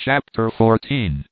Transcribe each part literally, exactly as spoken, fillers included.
Chapter fourteen.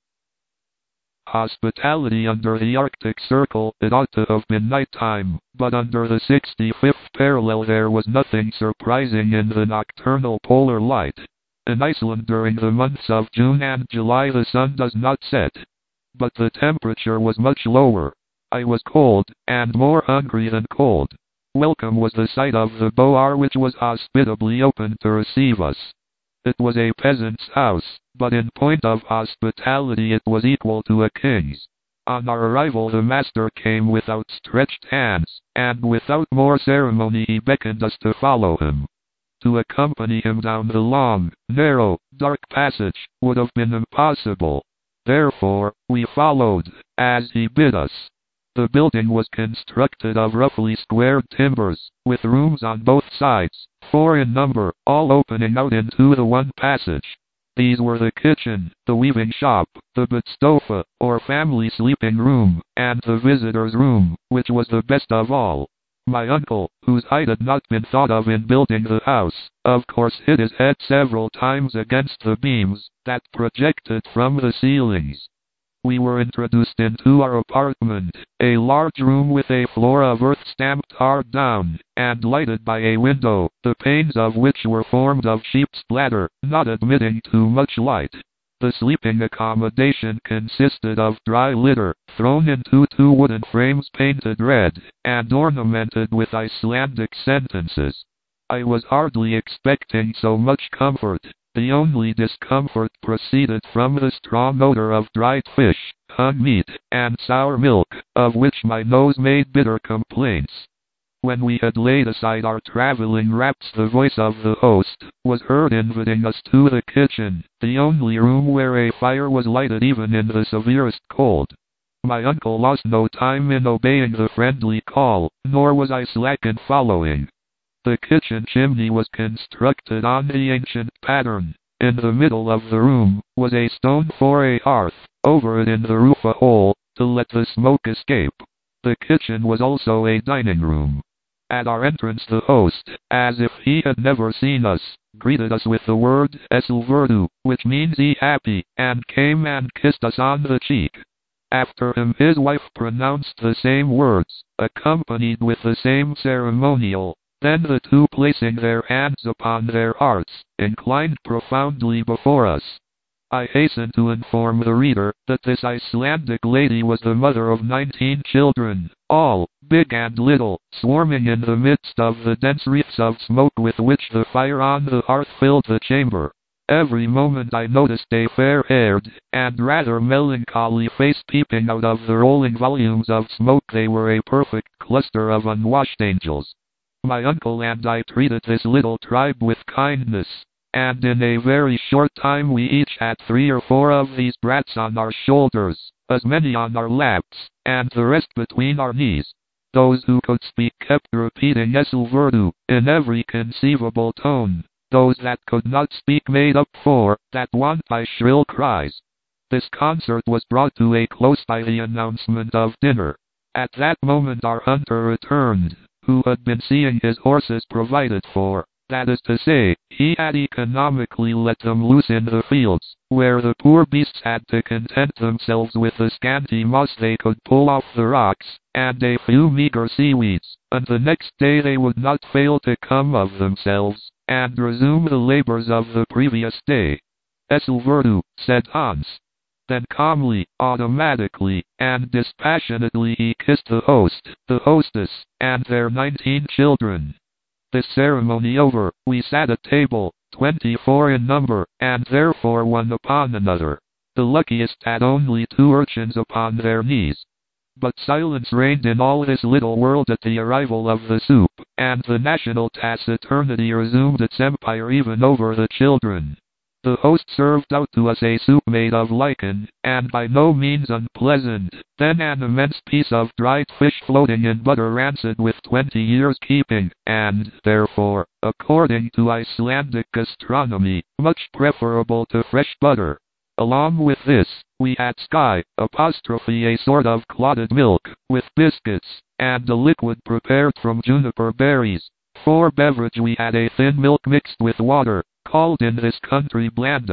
Hospitality under the Arctic Circle. It ought to have been nighttime, but under the sixty-fifth parallel there was nothing surprising in the nocturnal polar light. In Iceland during the months of June and July the sun does not set, but the temperature was much lower. I was cold, and more hungry than cold. Welcome was the sight of the bower, which was hospitably open to receive us. It was a peasant's house, but in point of hospitality it was equal to a king's. On our arrival the master came with outstretched hands, and without more ceremony he beckoned us to follow him. To accompany him down the long, narrow, dark passage would have been impossible. Therefore, we followed, as he bid us. The building was constructed of roughly squared timbers, with rooms on both sides, four in number, all opening out into the one passage. These were the kitchen, the weaving shop, the bedstofa, or family sleeping room, and the visitor's room, which was the best of all. My uncle, whose height had not been thought of in building the house, of course hit his head several times against the beams that projected from the ceilings. We were introduced into our apartment, a large room with a floor of earth stamped hard down, and lighted by a window, the panes of which were formed of sheep's bladder, not admitting too much light. The sleeping accommodation consisted of dry litter, thrown into two wooden frames painted red, and ornamented with Icelandic sentences. I was hardly expecting so much comfort. The only discomfort proceeded from the strong odor of dried fish, hung meat, and sour milk, of which my nose made bitter complaints. When we had laid aside our traveling wraps the voice of the host was heard inviting us to the kitchen, the only room where a fire was lighted even in the severest cold. My uncle lost no time in obeying the friendly call, nor was I slack in following. The kitchen chimney was constructed on the ancient pattern. In the middle of the room was a stone for a hearth, over it in the roof a hole, to let the smoke escape. The kitchen was also a dining room. At our entrance the host, as if he had never seen us, greeted us with the word Esilverdu, which means "Ye happy," and came and kissed us on the cheek. After him his wife pronounced the same words, accompanied with the same ceremonial. Then the two, placing their hands upon their hearts, inclined profoundly before us. I hasten to inform the reader that this Icelandic lady was the mother of nineteen children, all, big and little, swarming in the midst of the dense wreaths of smoke with which the fire on the hearth filled the chamber. Every moment I noticed a fair-haired and rather melancholy face peeping out of the rolling volumes of smoke. They were a perfect cluster of unwashed angels. My uncle and I treated this little tribe with kindness, and in a very short time we each had three or four of these brats on our shoulders, as many on our laps, and the rest between our knees. Those who could speak kept repeating Esilverdu in every conceivable tone. Those that could not speak made up for that want by shrill cries. This concert was brought to a close by the announcement of dinner. At that moment our hunter returned, who had been seeing his horses provided for. That is to say, he had economically let them loose in the fields, where the poor beasts had to content themselves with the scanty moss they could pull off the rocks, and a few meager seaweeds, and the next day they would not fail to come of themselves, and resume the labors of the previous day. Esilverdu, said Hans. Then calmly, automatically, and dispassionately he kissed the host, the hostess, and their nineteen children. This ceremony over, we sat at table, twenty-four in number, and therefore one upon another. The luckiest had only two urchins upon their knees. But silence reigned in all this little world at the arrival of the soup, and the national taciturnity resumed its empire even over the children. The host served out to us a soup made of lichen, and by no means unpleasant, then an immense piece of dried fish floating in butter rancid with twenty years keeping, and, therefore, according to Icelandic gastronomy, much preferable to fresh butter. Along with this, we had sky, apostrophe a sort of clotted milk, with biscuits, and a liquid prepared from juniper berries. For beverage we had a thin milk mixed with water, called in this country blanda.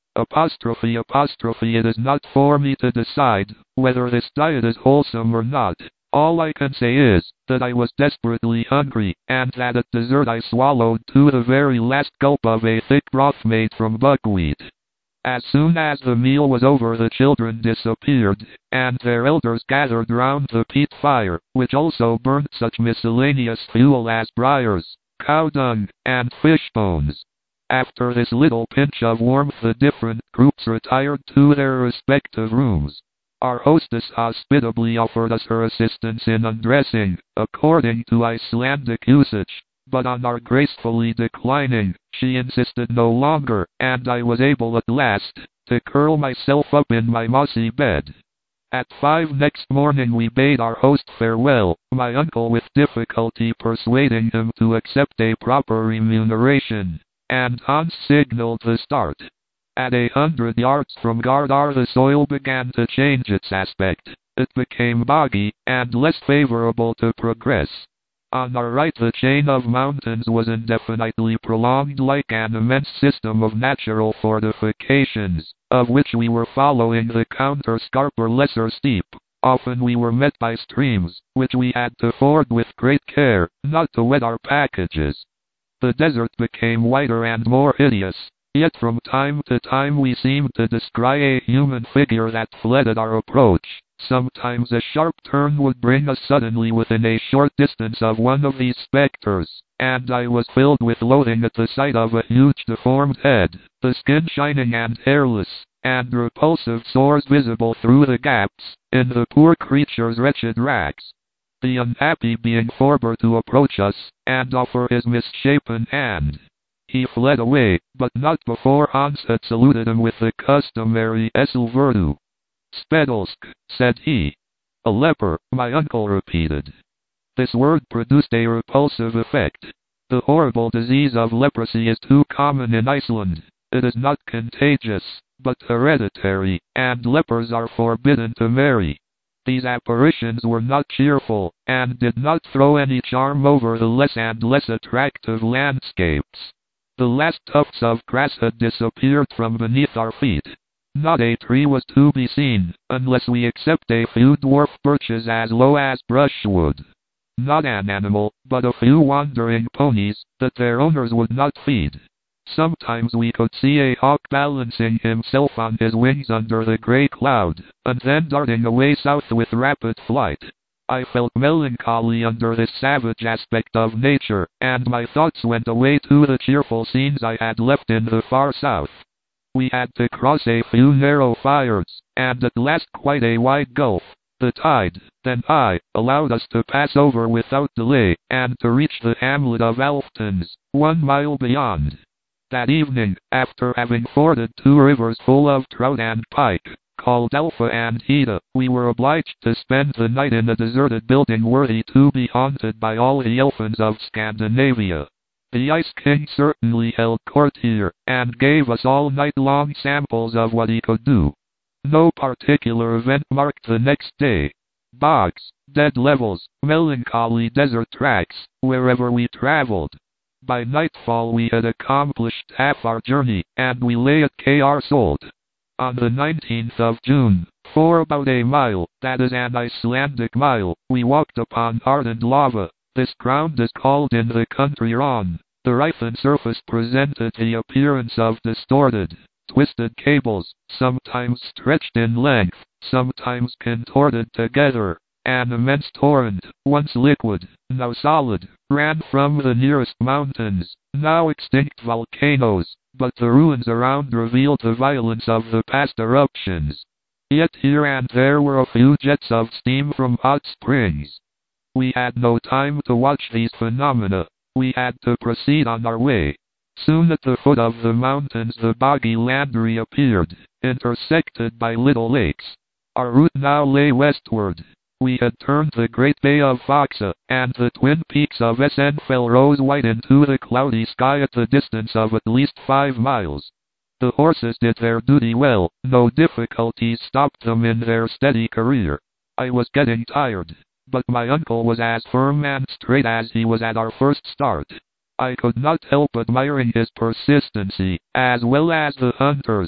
Apostrophe apostrophe It is not for me to decide whether this diet is wholesome or not. All I can say is that I was desperately hungry, and that at dessert I swallowed to the very last gulp of a thick broth made from buckwheat. As soon as the meal was over the children disappeared, and their elders gathered round the peat fire, which also burnt such miscellaneous fuel as briars, cow dung, and fish bones. After this little pinch of warmth the different groups retired to their respective rooms. Our hostess hospitably offered us her assistance in undressing, according to Icelandic usage, but on our gracefully declining, she insisted no longer, and I was able at last to curl myself up in my mossy bed. At five next morning we bade our host farewell, my uncle with difficulty persuading him to accept a proper remuneration, and Hans signaled the start. At a hundred yards from Gardar the soil began to change its aspect. It became boggy, and less favorable to progress. On our right the chain of mountains was indefinitely prolonged like an immense system of natural fortifications, of which we were following the counter-scarp or lesser steep. Often we were met by streams, which we had to ford with great care, not to wet our packages. The desert became whiter and more hideous. Yet from time to time we seemed to descry a human figure that fled at our approach. Sometimes a sharp turn would bring us suddenly within a short distance of one of these specters, and I was filled with loathing at the sight of a huge deformed head, the skin shining and hairless, and repulsive sores visible through the gaps in the poor creature's wretched rags. The unhappy being forbore to approach us, and offer his misshapen hand. He fled away, but not before Hans had saluted him with the customary Esel Verdu. Spedalsk, said he. A leper, my uncle repeated. This word produced a repulsive effect. The horrible disease of leprosy is too common in Iceland. It is not contagious, but hereditary, and lepers are forbidden to marry. These apparitions were not cheerful, and did not throw any charm over the less and less attractive landscapes. The last tufts of grass had disappeared from beneath our feet. Not a tree was to be seen, unless we except a few dwarf birches as low as brushwood. Not an animal, but a few wandering ponies, that their owners would not feed. Sometimes we could see a hawk balancing himself on his wings under the grey cloud, and then darting away south with rapid flight. I felt melancholy under this savage aspect of nature, and my thoughts went away to the cheerful scenes I had left in the far south. We had to cross a few narrow fires, and at last quite a wide gulf. The tide, then high, allowed us to pass over without delay, and to reach the hamlet of Alftons, one mile beyond. That evening, after having forded two rivers full of trout and pike, called Alpha and Heda, we were obliged to spend the night in a deserted building worthy to be haunted by all the elfins of Scandinavia. The Ice King certainly held court here, and gave us all night-long samples of what he could do. No particular event marked the next day. Bogs, dead levels, melancholy desert tracks, wherever we traveled. By nightfall we had accomplished half our journey, and we lay at Kjarsvold. On the nineteenth of June, for about a mile, that is an Icelandic mile, we walked upon hardened lava. This ground is called in the country Ron. The Rhythan surface presented the appearance of distorted, twisted cables, sometimes stretched in length, sometimes contorted together. An immense torrent, once liquid, now solid, ran from the nearest mountains, now extinct volcanoes, but the ruins around revealed the violence of the past eruptions. Yet here and there were a few jets of steam from hot springs. We had no time to watch these phenomena. We had to proceed on our way. Soon at the foot of the mountains the boggy land reappeared, intersected by little lakes. Our route now lay westward. We had turned the great bay of Faxa, and the twin peaks of Essenfell rose white into the cloudy sky at the distance of at least five miles. The horses did their duty well, no difficulties stopped them in their steady career. I was getting tired, but my uncle was as firm and straight as he was at our first start. I could not help admiring his persistency, as well as the hunters,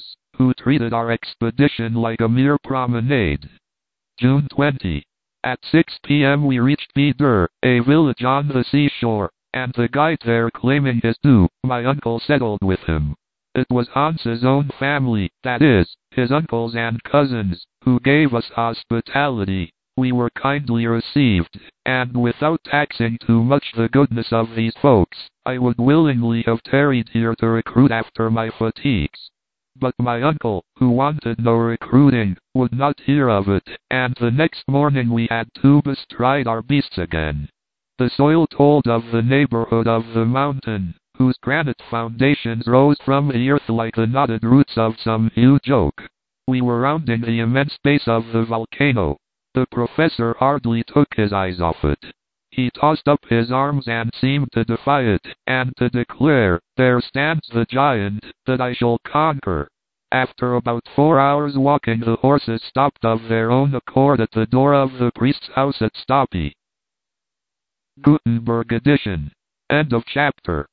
who treated our expedition like a mere promenade. June twentieth. At six p m we reached Bidur, a village on the seashore, and the guide there claiming his due, my uncle settled with him. It was Hans's own family, that is, his uncles and cousins, who gave us hospitality. We were kindly received, and without taxing too much the goodness of these folks, I would willingly have tarried here to recruit after my fatigues. But my uncle, who wanted no recruiting, would not hear of it, and the next morning we had to bestride our beasts again. The soil told of the neighborhood of the mountain, whose granite foundations rose from the earth like the knotted roots of some huge oak. We were rounding the immense base of the volcano. The professor hardly took his eyes off it. He tossed up his arms and seemed to defy it, and to declare, "There stands the giant, that I shall conquer." After about four hours walking, the horses stopped of their own accord at the door of the priest's house at Stoppy. Gutenberg edition. End of chapter.